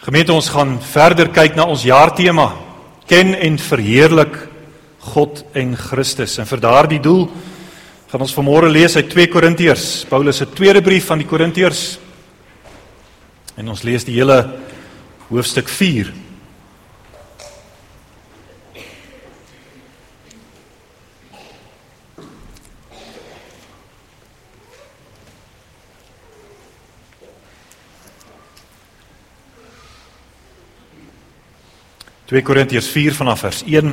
Gemeente, ons gaan verder kyk na ons jaarthema, ken en verheerlik God en Christus. En vir daardie doel gaan ons vanmôre lees uit 2 Korintiërs, Paulus se tweede brief aan die Korintiërs. En ons lees die hele hoofstuk 4. Korintiërs 4 vanaf vers 1.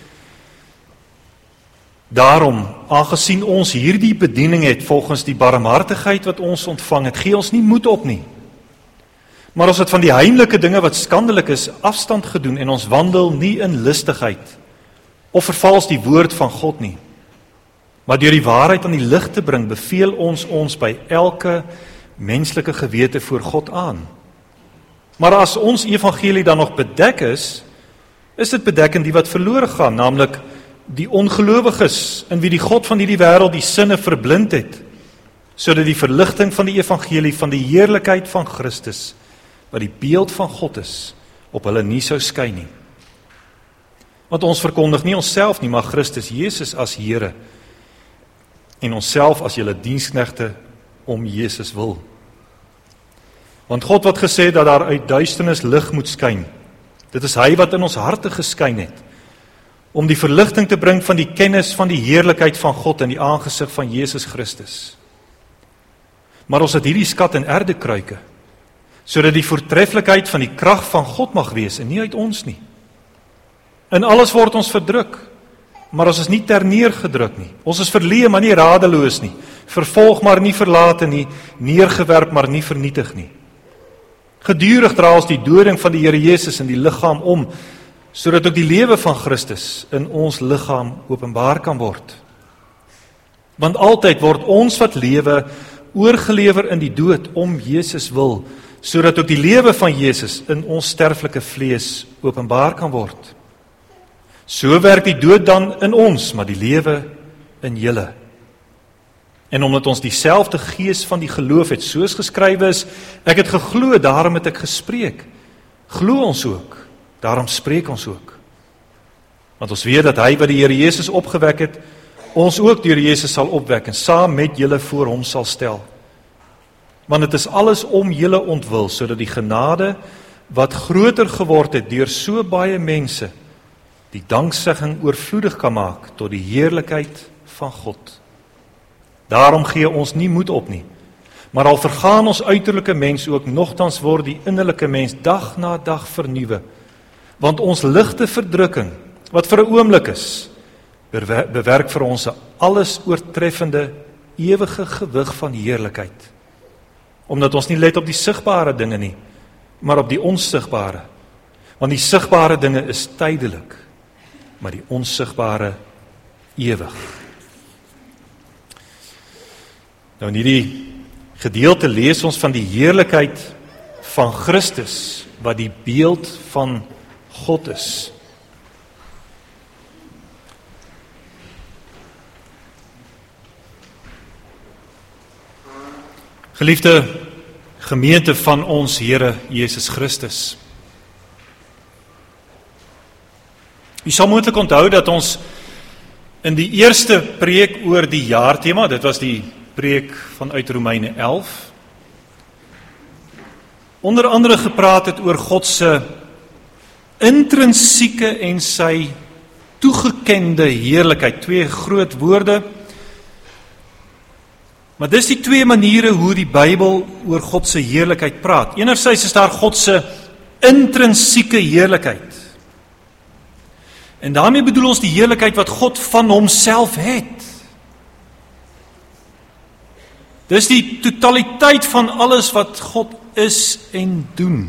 Daarom, aangesien ons hierdie bediening het volgens die barmhartigheid wat ons ontvang het, gee ons nie moed op nie. Maar ons het van die heimlike dinge wat skandelik is, afstand gedoen en ons wandel nie in listigheid of vervals die woord van God nie. Maar deur die waarheid aan die lig te bring, beveel ons by elke menslike gewete voor God aan. Maar as ons evangelie dan nog bedek is dit bedek in die wat verlore gaan, naamlik die ongelowiges, in wie die God van hierdie wêreld die sinne verblind het, sodat die verligting van die evangelie van die heerlikheid van Christus, wat die beeld van God is, op hulle nie sou skyn nie. Want ons verkondig nie onsself nie, maar Christus Jesus as Here, en onsself as julle diensknegte om Jesus wil. Want God wat gesê dat daar uit duisternis lig moet skyn, dit is hy wat in ons harte geskyn het, om die verligting te bring van die kennis van die heerlikheid van God in die aangesig van Jesus Christus. Maar ons het hierdie skat in erdekruike, sodat die voortreffelikheid van die krag van God mag wees, en nie uit ons nie. In alles word ons verdruk, maar ons is nie terneergedruk nie. Ons is verleë, maar nie radeloos nie. Vervolg, maar nie verlate nie. Neergewerp, maar nie vernietig nie. Gedurig dra ons die doding van die Here Jesus in die liggaam om, sodat ook die lewe van Christus in ons liggaam openbaar kan word. Want altyd word ons wat lewe oorgelewer in die dood om Jesus wil, sodat ook die lewe van Jesus in ons sterflike vlees openbaar kan word. So werk die dood dan in ons, maar die lewe in julle. En omdat ons dieselfde gees van die geloof het, soos geskrywe is, ek het geglo, daarom het ek gespreek. Glo ons ook, daarom spreek ons ook. Want ons weet dat hy wat die Here Jesus opgewek het, ons ook deur Jesus sal opwek en saam met julle voor hom sal stel. Want dit is alles om julle ontwil, sodat die genade wat groter geword het deur so baie mense, die danksegging oorvloedig kan maak tot die heerlikheid van God. Daarom gee ons nie moed op nie, maar al vergaan ons uiterlike mens ook, nogtans word die innerlike mens dag na dag vernuwe, want ons ligte verdrukking, wat vir 'n oomblik is, bewerk vir ons 'n alles oortreffende, ewige gewig van heerlikheid, omdat ons nie let op die sigbare dinge nie, maar op die onsigbare, want die sigbare dinge is tydelik, maar die onsigbare ewig. Nou in hierdie gedeelte lees ons van die heerlikheid van Christus, wat die beeld van God is. Geliefde gemeente van ons Here Jesus Christus. U sal moontlik onthou dat ons in die eerste preek oor die jaarthema, dit was die preek vanuit Romeine 11, onder andere gepraat het oor God se intrinsieke en sy toegekende heerlikheid, 2 groot woorde, maar dis die 2 maniere hoe die Bybel oor God se heerlikheid praat. Enerzijds is daar God se intrinsieke heerlikheid, en daarmee bedoel ons die heerlikheid wat God van homself het. Dis die totaliteit van alles wat God is en doen.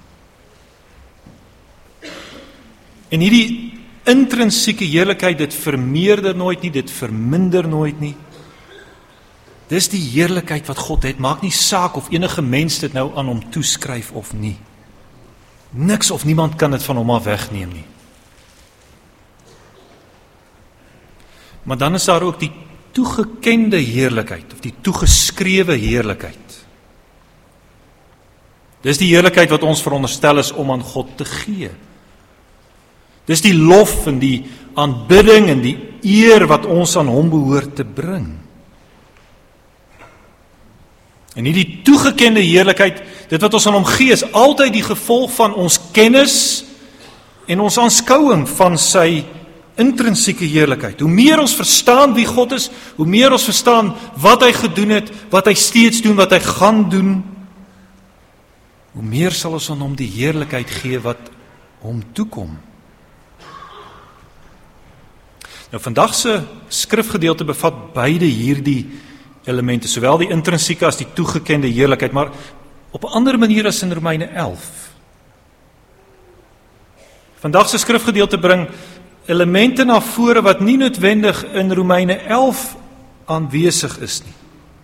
En hierdie intrinsieke heerlikheid, dit vermeerder nooit nie, dit verminder nooit nie. Dis die heerlikheid wat God het, maak nie saak of enige mens dit nou aan hom toeskryf of nie. Niks of niemand kan dit van hom af wegneem nie. Maar dan is daar ook die toegekende heerlikheid, of die toegeskrewe heerlikheid. Dis die heerlikheid wat ons veronderstel is om aan God te gee. Dis die lof en die aanbidding en die eer wat ons aan hom behoort te bring. En hierdie toegekende heerlikheid, dit wat ons aan hom gee, is altyd die gevolg van ons kennis en ons aanskouing van sy intrinsieke heerlikheid. Hoe meer ons verstaan wie God is, hoe meer ons verstaan wat hy gedoen het, wat hy steeds doen, wat hy gaan doen, hoe meer sal ons aan hom die heerlikheid gee wat hom toekom. Nou vandag se skrifgedeelte bevat beide hierdie elemente, sowel die intrinsieke as die toegekende heerlikheid, maar op 'n ander manier as in Romeine 11. Vandag se skrifgedeelte bring elemente na vore wat nie noodwendig in Romeine 11 aanwesig is nie.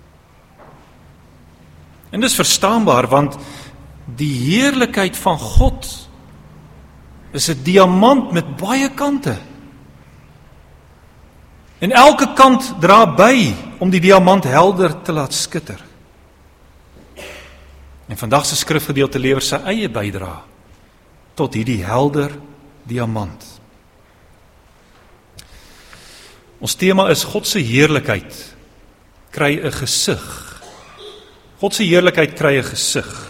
En dis verstaanbaar, want die heerlikheid van God is 'n diamant met baie kante. En elke kant dra by om die diamant helder te laat skitter. En vandag se skrifgedeelte lewer sy eie bydra tot hierdie helder diamant. Ons tema is God se heerlikheid kry 'n gesig. God se heerlikheid kry 'n gesig.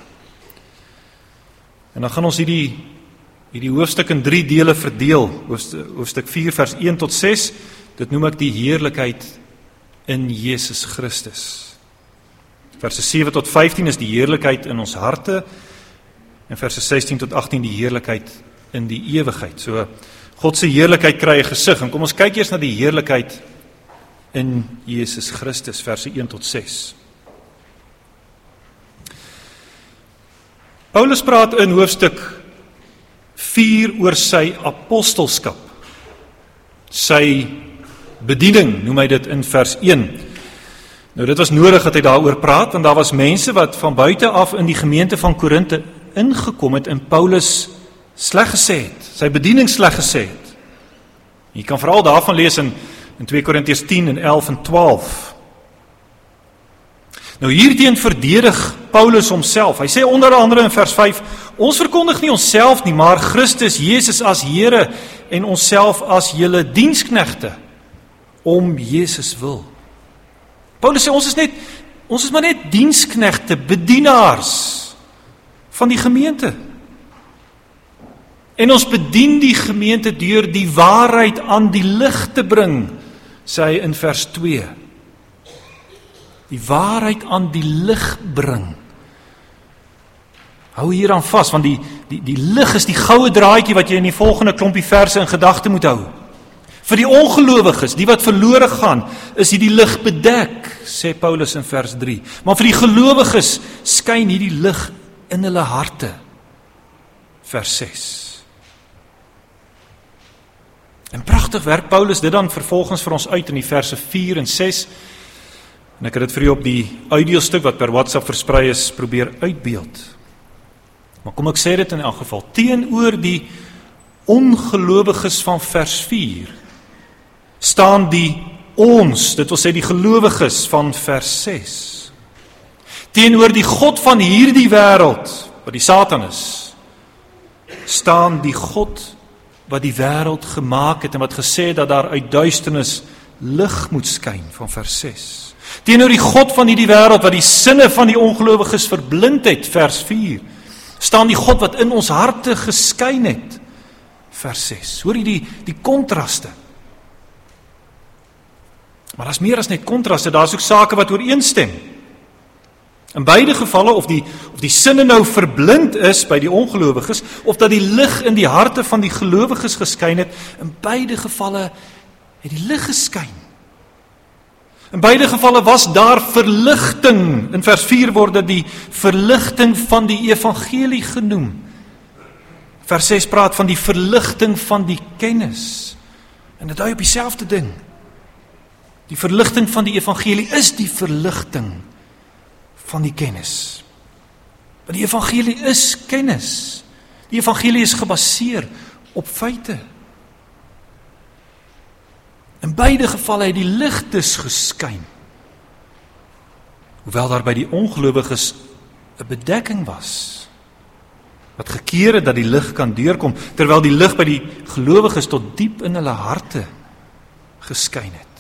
En dan gaan ons hierdie hoofstuk in 3 dele verdeel. Hoofstuk 4 vers 1 tot 6, dit noem ek die heerlikheid in Jesus Christus. Verse 7 tot 15 is die heerlikheid in ons harte, en verse 16 tot 18 die heerlikheid in die ewigheid. So, God se heerlikheid kry 'n gesig, en kom ons kyk eers na die heerlikheid in Jesus Christus, verse 1 tot 6. Paulus praat in hoofstuk 4 oor sy apostelskap, sy bediening, noem hy dit in vers 1. Nou dit was nodig dat hy daaroor praat, want daar was mense wat van buite af in die gemeente van Korinthe ingekom het en Paulus sleg gesê het, sy bediening sleg gesê het. Jy kan veral daarvan lees in 2 Korintiërs 10 en 11 en 12. Nou hierteen verdedig Paulus homself. Hy sê onder andere in vers 5, ons verkondig nie onsself nie, maar Christus Jesus as Here en onsself as julle diensknegte om Jesus wil. Paulus sê ons is maar net diensknegte, bedienaars van die gemeente. En ons bedien die gemeente deur die waarheid aan die lig te bring, sê hy in vers 2. Die waarheid aan die lig bring. Hou hieraan vas, want die lig is die goue draadjie wat jy in die volgende klompie verse in gedagte moet hou. Vir die ongelowiges, die wat verlore gaan, is hierdie lig bedek, sê Paulus in vers 3. Maar vir die gelowiges skyn hierdie lig in hulle harte, vers 6. En pragtig werk Paulus dit dan vervolgens vir ons uit in die verse 4 en 6, en ek het dit vir u op die audiostuk wat per WhatsApp versprei is, probeer uitbeeld. Maar kom ek sê dit in elk geval, teenoor die ongelowiges van vers 4, staan die ons, dit wil sê die gelowiges van vers 6. Teenoor die God van hierdie wêreld, wat die Satan is, staan die God wat die wêreld gemaak het en wat gesê het dat daar uit duisternis lig moet skyn, van vers 6. Teenoor die God van hierdie wêreld wat die sinne van die ongelowiges verblind het, vers 4, staan die God wat in ons harte geskyn het, vers 6. Hoor jy die kontraste? Maar daar's meer as net kontraste, daar's ook sake wat ooreenstem. In beide gevalle, of die sinne nou verblind is by die ongelowiges, of dat die lig in die harte van die gelowiges geskyn het, in beide gevalle het die lig geskyn. In beide gevalle was daar verligting. In vers 4 word dit die verligting van die evangelie genoem. Vers 6 praat van die verligting van die kennis. En dit dui op dieselfde ding. Die verligting van die evangelie is die verligting van die kennis. Want die evangelie is kennis. Die evangelie is gebaseer op feite. In beide gevalle het die lig dus geskyn. Hoewel daar by die ongelowiges 'n bedekking was. wat gekeer het dat die lig kan deurkom, terwyl die lig by die gelowiges tot diep in hulle harte geskyn het.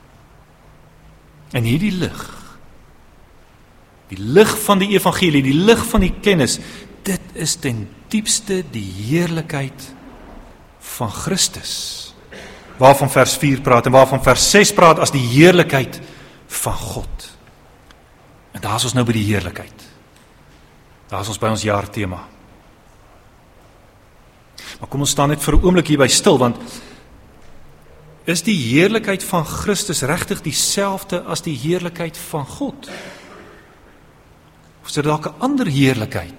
En hierdie lig, die lig van die evangelie, die lig van die kennis, dit is ten diepste die heerlikheid van Christus, waarvan vers 4 praat en waarvan vers 6 praat as die heerlikheid van God. En daar is ons nou by die heerlikheid. Daar is ons by ons jaarthema. Maar kom ons staan net vir 'n oomblik hierby stil, want is die heerlikheid van Christus regtig dieselfde as die heerlikheid van God? Of is dit dalk 'n ander heerlikheid?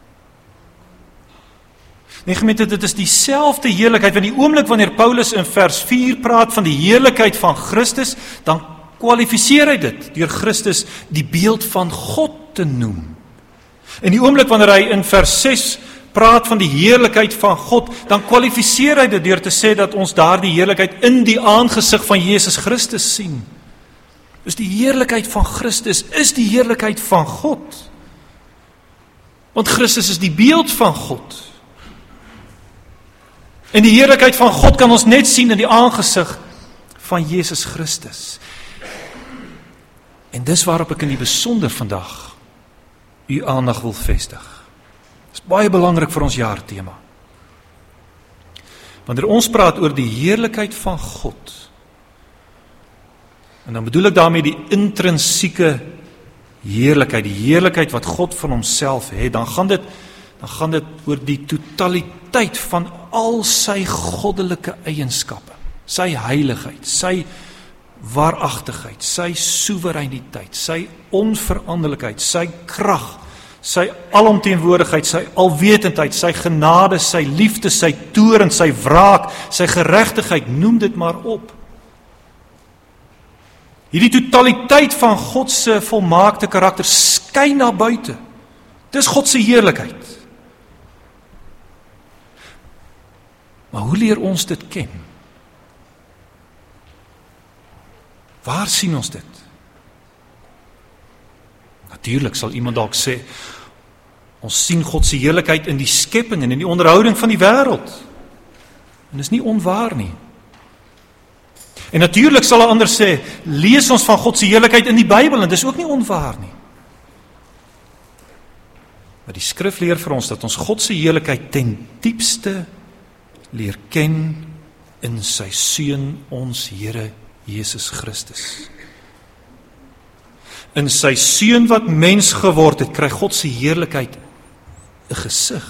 Nee, gemeente, dit is dieselfde heerlikheid, want die oomblik wanneer Paulus in vers 4 praat van die heerlikheid van Christus, dan kwalifiseer hy dit deur Christus die beeld van God te noem. En die oomblik wanneer hy in vers 6 praat van die heerlikheid van God, dan kwalifiseer hy dit deur te sê dat ons daardie heerlikheid in die aangesig van Jesus Christus sien. Dus die heerlikheid van Christus is die heerlikheid van God. Want Christus is die beeld van God. En die heerlikheid van God kan ons net sien in die aangesig van Jesus Christus. En dis waarop ek in die besonder vandag u aandag wil vestig. Dit is baie belangrik vir ons jaarthema. Wanneer ons praat oor die heerlikheid van God, en dan bedoel ek daarmee die intrinsieke heerlikheid, die heerlikheid wat God van homself het, dan gaan dit oor die totaliteit van al sy goddelike eienskappe, sy heiligheid, sy waaragtigheid, sy soewereiniteit, sy onveranderlikheid, sy krag, sy alomteenwoordigheid, sy alwetendheid, sy genade, sy liefde, sy toorn, sy wraak, sy geregtigheid, noem dit maar op. Hierdie totaliteit van God se volmaakte karakter skyn na buite. Dis God se heerlikheid. Maar hoe leer ons dit ken? Waar sien ons dit? Natuurlik sal iemand dalk sê, ons sien God se heerlikheid in die skepping en in die onderhouding van die wêreld. En dis nie onwaar nie. En natuurlik sal 'n ander sê, lees ons van God se heerlikheid in die Bybel en dis ook nie onwaar nie. Maar die skrif leer vir ons dat ons God se heerlikheid ten diepste leer ken in sy seun, ons Here Jesus Christus. In sy seun wat mens geword het, kry God se heerlikheid 'n gesig.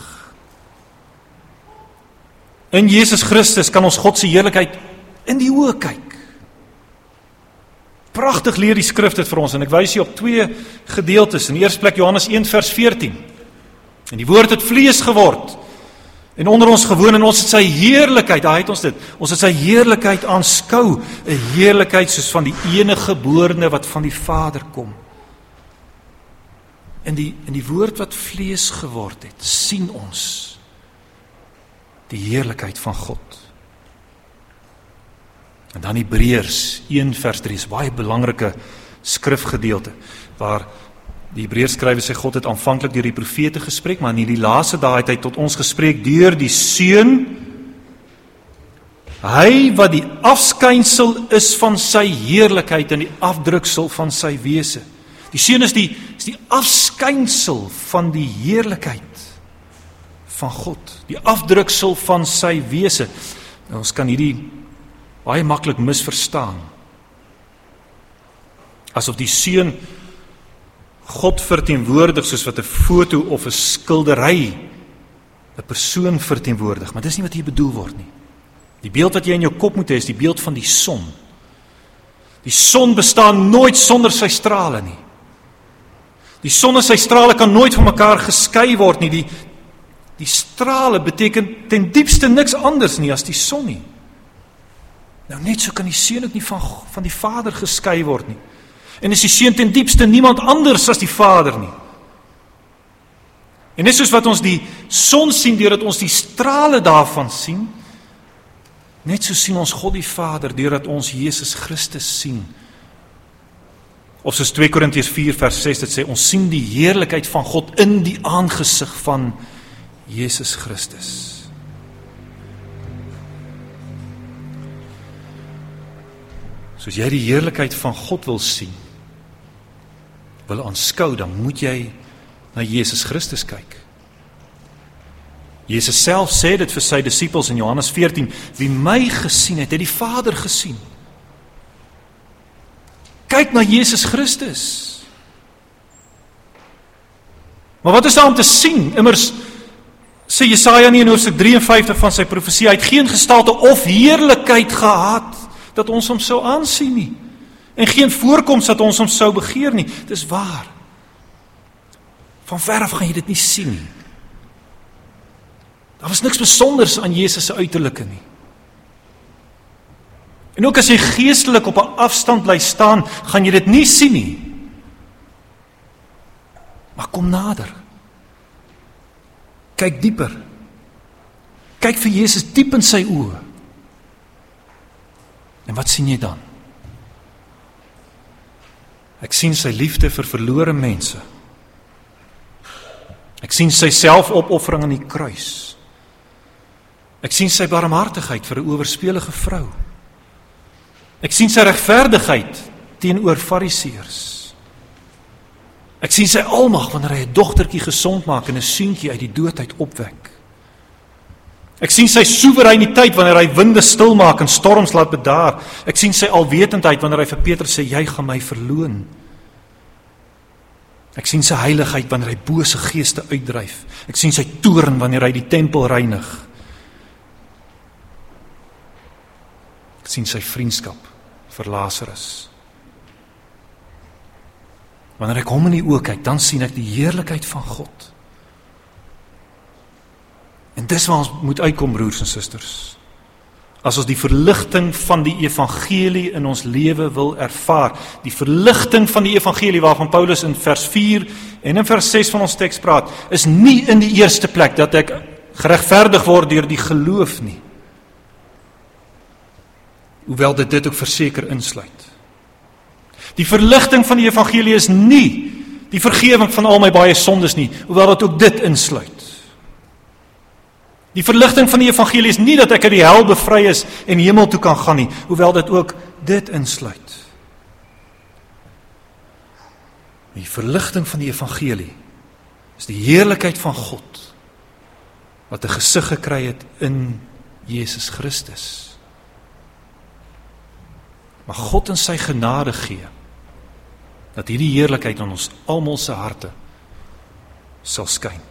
In Jesus Christus kan ons God se heerlikheid in die oë kyk. Pragtig leer die skrif dit vir ons, en ek wys hier op 2 gedeeltes. In die eerste plek Johannes 1 vers 14. En die woord het vlees geword en onder ons gewoon, en ons het sy heerlikheid, daar het ons dit, ons het sy heerlikheid aanskou, 'n heerlikheid soos van die enige geborene wat van die Vader kom. In die woord wat vlees geword het, sien ons die heerlikheid van God. En dan Hebreërs 1 vers 3, is baie belangrike skrifgedeelte, waar die Hebreërs skrywer sê, God het aanvanklik deur die profete gespreek, maar in die laaste dae het hy tot ons gespreek deur die Seun, hy wat die afskynsel is van sy heerlikheid en die afdruksel van sy wese. Die Seun is die afskynsel van die heerlikheid van God, die afdruksel van sy wese. Nou, ons kan hierdie baie maklik misverstaan. Asof die Seun God verteenwoordig soos wat 'n foto of 'n skildery 'n persoon verteenwoordig, maar dis nie wat hier bedoel word nie. Die beeld wat jy in jou kop moet hê is die beeld van die son. Die son bestaan nooit sonder sy strale nie. Die son en sy strale kan nooit van mekaar geskei word nie. Die strale beteken ten diepste niks anders nie as die son nie. Nou net so kan die Seun ook nie van die Vader geskei word nie. En is die Seun ten diepste niemand anders as die Vader nie. En net soos wat ons die son sien deurdat ons die strale daarvan sien, net so sien ons God die Vader deurdat ons Jesus Christus sien. Of soos 2 Korintiërs 4 vers 6 dit sê, ons sien die heerlikheid van God in die aangesig van Jesus Christus. Soos jy die heerlikheid van God wil sien, wil aanskou, dan moet jy na Jesus Christus kyk. Jesus self sê dit vir sy disippels in Johannes 14, wie my gesien het, het die Vader gesien. Kyk na Jesus Christus. Maar wat is daar om te sien? Immers sê Jesaja nie in hoofstuk 53 van sy profesie, hy het geen gestalte of heerlikheid gehad, dat ons hom sou aansien nie. En geen voorkoms dat ons hom sou begeer nie. Dis waar. Van ver af gaan jy dit nie sien nie. Daar was niks besonders aan Jesus se uiterlike nie. En ook as jy geestelik op 'n afstand bly staan, gaan jy dit nie sien nie. Maar kom nader. Kyk dieper. Kyk vir Jesus diep in sy oë. En wat sien jy dan? Ek sien sy liefde vir verlore mense. Ek sien sy selfopoffering aan die kruis. Ek sien sy barmhartigheid vir 'n owerspelige vrou. Ek sien sy regverdigheid teenoor fariseërs. Ek sien sy almag wanneer hy 'n dogtertjie gesond maak en 'n seentjie uit die dood uit opwek. Ek sien sy soewereiniteit wanneer hy winde stil maak en storms laat bedaar. Ek sien sy alwetendheid wanneer hy vir Petrus sê, jy gaan my verloon. Ek sien sy heiligheid wanneer hy bose geeste uitdryf. Ek sien sy toorn wanneer hy die tempel reinig. Ek sien sy vriendskap vir Lazarus. Wanneer ek hom in die oë kyk, dan sien ek die heerlikheid van God. En dis waar ons moet uitkom, broers en susters. As ons die verligting van die evangelie in ons lewe wil ervaar, die verligting van die evangelie waarvan Paulus in vers 4 en in vers 6 van ons teks praat, is nie in die eerste plek dat ek geregverdig word deur die geloof nie. Hoewel dit ook verseker insluit. Die verligting van die evangelie is nie die vergewing van al my baie sondes nie, hoewel dit ook dit insluit. Die verligting van die evangelie is nie dat ek uit die hel bevry is en hemel toe kan gaan nie, hoewel dit ook dit insluit. Die verligting van die evangelie is die heerlikheid van God, wat 'n gesig gekry het in Jesus Christus. Maar God in sy genade gee, dat hierdie heerlikheid in ons almal se harte sal skyn.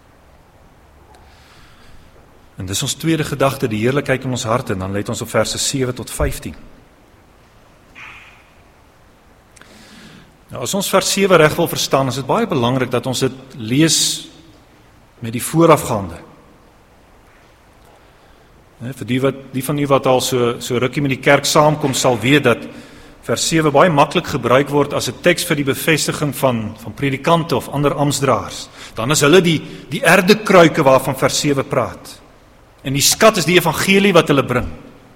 En dis ons tweede gedagte, die heerlikheid in ons harte, en dan let ons op verse 7 tot 15. Nou, as ons vers 7 reg wil verstaan, is dit baie belangrik dat ons dit lees met die voorafgaande. Vir die van u wat al so rukkie met die kerk saamkom, sal weet dat vers 7 baie maklik gebruik word as 'n teks vir die bevestiging van predikante of ander amptsdraers. Dan is hulle die erdekruike waarvan vers 7 praat. En die skat is die evangelie wat hulle bring.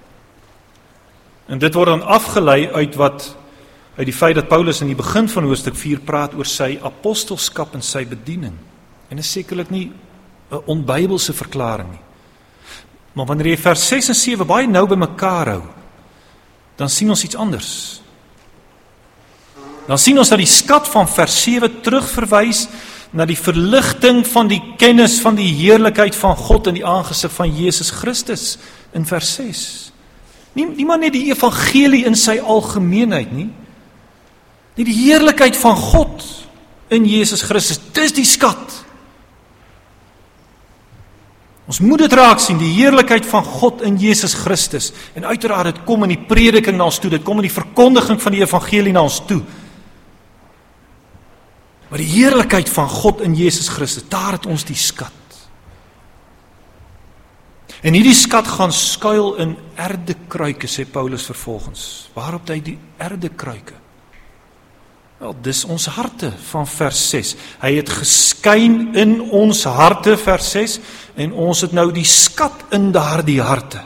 En dit word dan afgelei uit die feit dat Paulus in die begin van hoofstuk 4 praat oor sy apostelskap en sy bediening. En is sekerlik nie 'n onbybelse verklaring nie. Maar wanneer jy vers 6 en 7 baie nou by mekaar hou, dan sien ons iets anders. Dan sien ons dat die skat van vers 7 terugverwys na die verligting van die kennis van die heerlikheid van God in die aangesig van Jesus Christus in vers 6. Nie maar net die evangelie in sy algemeenheid nie. Nie die heerlikheid van God in Jesus Christus, dis die skat. Ons moet dit raak sien, die heerlikheid van God in Jesus Christus. En uiteraard, dit kom in die prediking na ons toe, dit kom in die verkondiging van die evangelie na ons toe. Maar die heerlikheid van God in Jesus Christus, daar het ons die skat. En hierdie skat gaan skuil in erdekruike, sê Paulus vervolgens. Waarop hy die erdekruike? Wel, dis ons harte van vers 6. Hy het geskyn in ons harte, vers 6, en ons het nou die skat in daardie harte.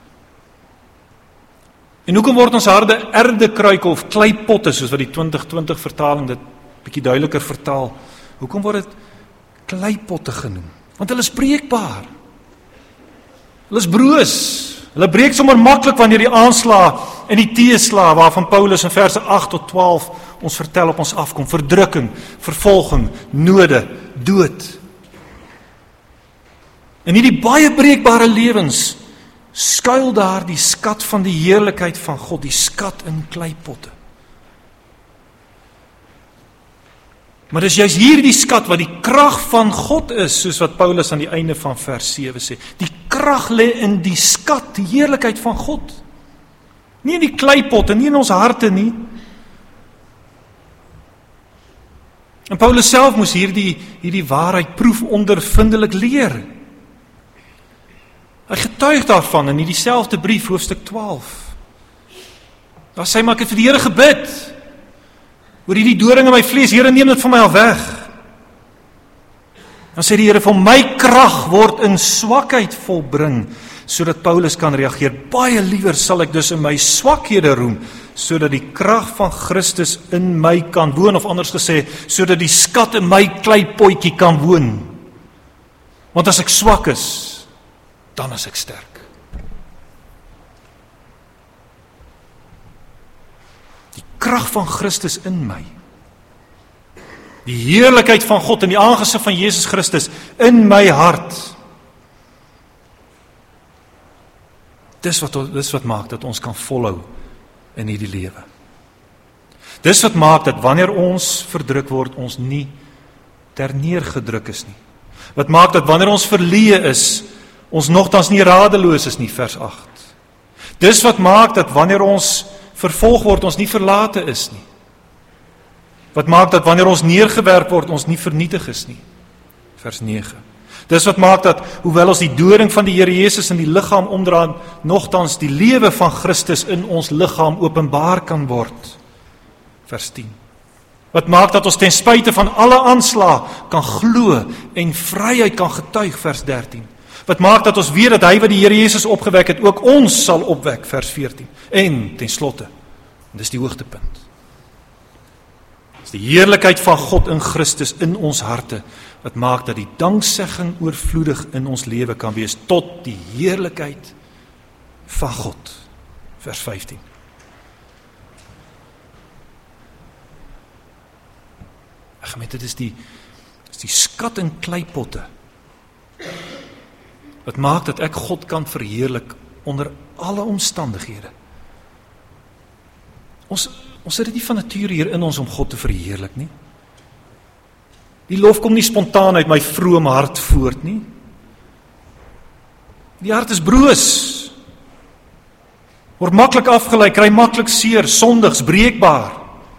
En hoekom word ons harte erdekruike of kleipotte, soos wat die 2020 vertaling dit bietjie duideliker vertaal? Hoekom word dit kleipotte genoem? Want hulle is breekbaar. Hulle is broos. Hulle breek sommer maklik wanneer die aanslae en die teeslae waarvan Paulus in verse 8 tot 12 ons vertel op ons afkom. Verdrukking, vervolging, node, dood. In hierdie baie breekbare lewens skuil daar die skat van die heerlikheid van God, die skat in kleipotte. Maar dis juist hierdie skat wat die krag van God is, soos wat Paulus aan die einde van vers 7 sê. Die krag lê in die skat, die heerlikheid van God. Nie in die kleipotte, nie in ons harte nie. En Paulus self moes hierdie waarheid proefondervindelik leer. Hy getuig daarvan in dieselfde brief, hoofstuk 12. Daar sê hy, maar ek het vir die Here gebid, oor hierdie doring in my vlees, Here, neem dit van my af weg. Dan sê die Here, van my krag word in swakheid volbring, sodat Paulus kan reageer. Baie liewer sal ek dus in my swakhede roem, sodat die krag van Christus in my kan woon, of anders gesê, sodat die skat in my kleipotjie kan woon. Want as ek swak is, dan is ek sterk. Die krag van Christus in my. Die heerlikheid van God in die aangesig van Jesus Christus in my hart. Dis wat maak dat ons kan volhou in hierdie lewe. Dis wat maak dat wanneer ons verdruk word, ons nie terneergedruk is nie. Wat maak dat wanneer ons verleë is, ons nogtans nie radeloos is nie, vers 8. Dis wat maak dat wanneer ons vervolg word, ons nie verlate is nie. Wat maak dat wanneer ons neergewerp word, ons nie vernietig is nie, vers 9. Dis wat maak dat, hoewel ons die doring van die Here Jesus in die liggaam omdra, nogtans die lewe van Christus in ons liggaam openbaar kan word, vers 10. Wat maak dat ons ten spyte van alle aanslae kan glo en vryheid kan getuig, vers 13. Wat maak dat ons weet dat hy wat die Here Jesus opgewek het, ook ons sal opwek, vers 14. En ten slotte, en dis die hoogtepunt, is die heerlikheid van God in Christus in ons harte, wat maak dat die danksegging oorvloedig in ons lewe kan wees, tot die heerlikheid van God, vers 15. Gemeente, dit is die skat in kleipotte, wat maak dat ek God kan verheerlik onder alle omstandighede. Ons het dit nie van nature hier in ons om God te verheerlik nie. Die lof kom nie spontaan uit my vrome hart voort nie. Die hart is broos, word maklik afgelei, kry maklik seer, sondigs, breekbaar.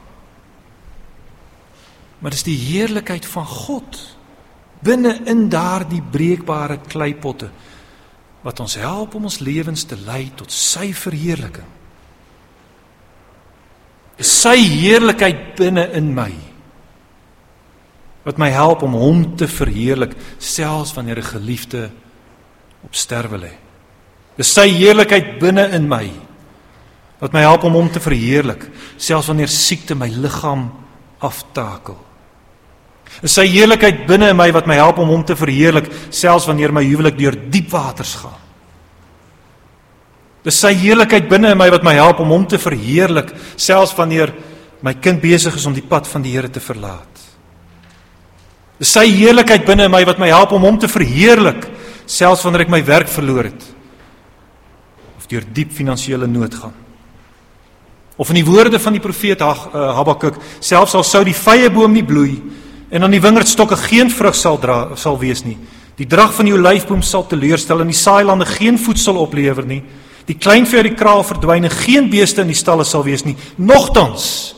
Maar dit is die heerlikheid van God binne in daardie breekbare kleipotte wat ons help om ons lewens te lei tot sy verheerliking. Dis sy heerlikheid binne in my wat my help om hom te verheerlik, selfs wanneer 'n geliefde op sterwe lê. Dis sy heerlikheid binne in my wat my help om hom te verheerlik, selfs wanneer siekte my liggaam aftakel. Dis sy heerlikheid binne in my wat my help om hom te verheerlik, selfs wanneer my huwelik deur diep waters gaan. Dis sy heerlikheid binne in my wat my help om hom te verheerlik, selfs wanneer my kind besig is om die pad van die Here te verlaat. Dis sy heerlikheid binne in my wat my help om hom te verheerlik, selfs wanneer ek my werk verloor het, of deur diep finansiële nood gaan. Of in die woorde van die profeet Habakuk, selfs al sou die vyeboom nie bloei, en aan die wingerdstokke geen vrug sal wees nie, die drag van die olyfboom sal teleurstel, en die saailande geen voedsel oplewer nie, die kleinvee uit die kraal verdwyn, en geen beeste in die stalle sal wees nie, nogtans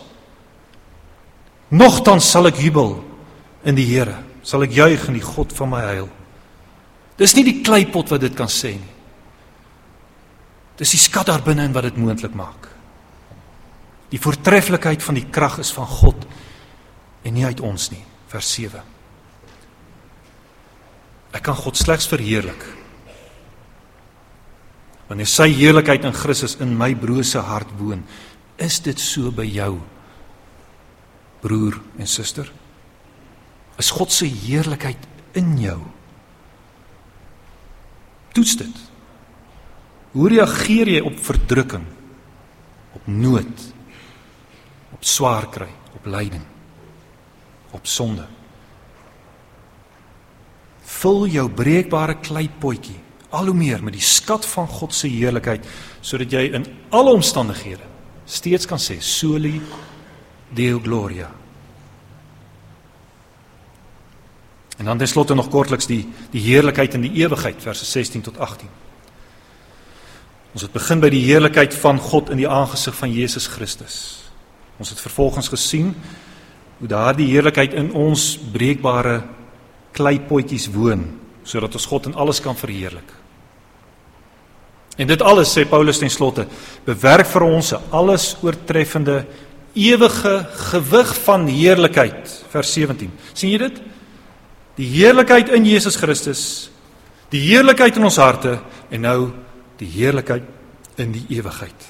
sal ek jubel in die Here, sal ek juig in die God van my heil. Dis nie die kleipot wat dit kan sê nie. Dis die skat daar binne in wat dit moontlik maak. Die voortreffelikheid van die krag is van God en nie uit ons nie. Vers 7. Ek kan God slegs verheerlik wanneer sy heerlikheid in Christus in my brose hart woon. Is dit so by jou, broer en suster? Is God se heerlikheid in jou? Toets dit. Hoe reageer jy op verdrukking, op nood, op swaar kry, op lyding, op sonde? Vul jou breekbare kleipotjie al hoe meer met die skat van God se heerlikheid, sodat jy in alle omstandighede steeds kan sê, Soli Deo Gloria. En dan tenslotte nog kortliks die heerlikheid in die ewigheid, verse 16 tot 18. Ons het begin by die heerlikheid van God in die aangesig van Jesus Christus. Ons het vervolgens gesien hoe daardie heerlikheid in ons breekbare kleipotjies woon, sodat ons God in alles kan verheerlik. En dit alles, sê Paulus ten slotte, bewerk vir ons 'n alles oortreffende, ewige gewig van heerlikheid, vers 17. Sien jy dit? Die heerlikheid in Jesus Christus, die heerlikheid in ons harte, en nou die heerlikheid in die ewigheid.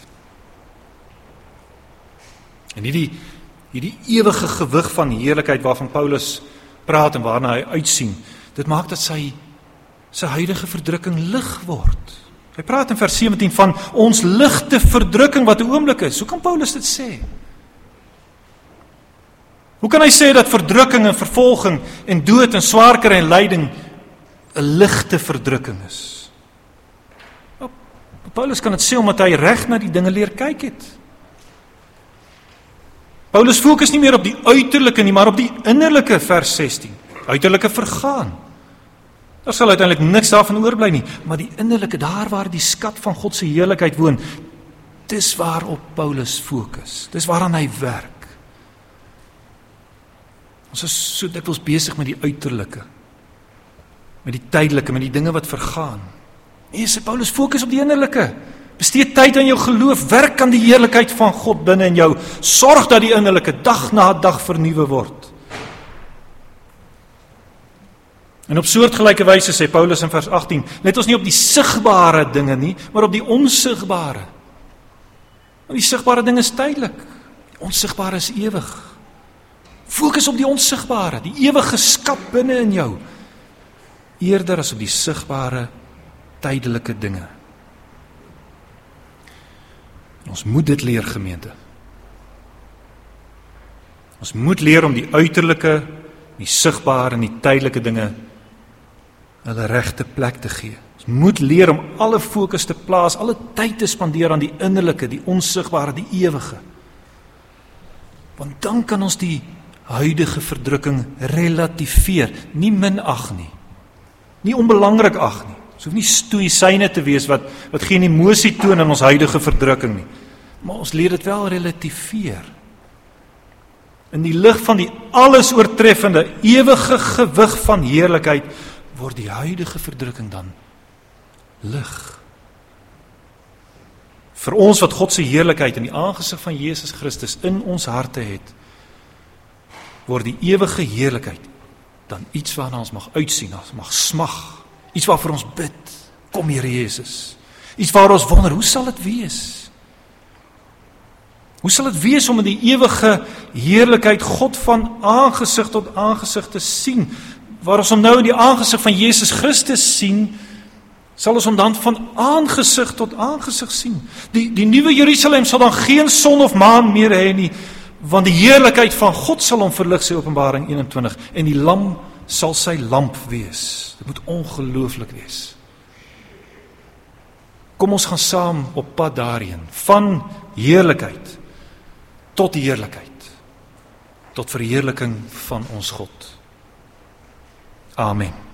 En hierdie ewige gewig van heerlikheid waarvan Paulus praat en waarna hy uitsien, dit maak dat sy huidige verdrukking lig word. Hy praat in vers 17 van ons ligte verdrukking wat 'n oomblik is. Hoe kan Paulus dit sê? Hoe kan hy sê dat verdrukking en vervolging en dood en swaar kry en lyding 'n ligte verdrukking is? Paulus kan dit sê omdat hy reg na die dinge leer kyk het. Paulus fokus nie meer op die uiterlike nie, maar op die innerlike, vers 16. Uiterlike vergaan. Daar sal uiteindelik niks daarvan oorbly nie, maar die innerlike, daar waar die skat van God se heerlikheid woon, dis waarop Paulus fokus. Dis waaraan hy werk. Ons is so dikwels besig met die uiterlike, met die tydelike, met die dinge wat vergaan. Nee, sê Paulus, fokus op die innerlike. Besteed tyd aan jou geloof, werk aan die heerlikheid van God binne in jou. Sorg dat die innerlike dag na dag vernuwe word. En op soortgelyke wyse sê Paulus in vers 18, let ons nie op die sigbare dinge nie, maar op die onsigbare. Want die sigbare ding is tydelik, die onsigbare is ewig. Fokus op die onsigbare, die ewige skat binne in jou, eerder as op die sigbare, tydelike dinge. Ons moet dit leer, gemeente. Ons moet leer om die uiterlike, die sigbare en die tydelike dinge hulle regte plek te gee. Ons moet leer om alle fokus te plaas, alle tyd te spandeer aan die innerlike, die onsigbare, die ewige. Want dan kan ons die huidige verdrukking relativeer, nie minag nie, nie onbelangrik ag nie. Ons hoef nie stoïsyne te wees wat geen emosie toon in ons huidige verdrukking nie. Maar ons leer dit wel relativeer. In die lig van die alles oortreffende, ewige gewig van heerlikheid, word die huidige verdrukking dan lig. Vir ons wat God se heerlikheid in die aangesig van Jesus Christus in ons harte het, word die ewige heerlikheid dan iets waarna ons mag uitsien, ons mag smag. Iets waarvoor ons bid, kom Here Jesus. Iets waar ons wonder, hoe sal dit wees? Hoe sal dit wees om in die ewige heerlikheid God van aangesig tot aangesig te sien? Waar ons hom nou in die aangesig van Jesus Christus sien, sal ons hom dan van aangesig tot aangesig sien. Die nuwe Jerusalem sal dan geen son of maan meer hê nie, want die heerlikheid van God sal hom verlig, sê Openbaring 21, en die lam sal sy lamp wees. Dit moet ongelooflik wees. Kom ons gaan saam op pad daarheen, van heerlikheid tot heerlikheid, tot verheerliking van ons God. Amen.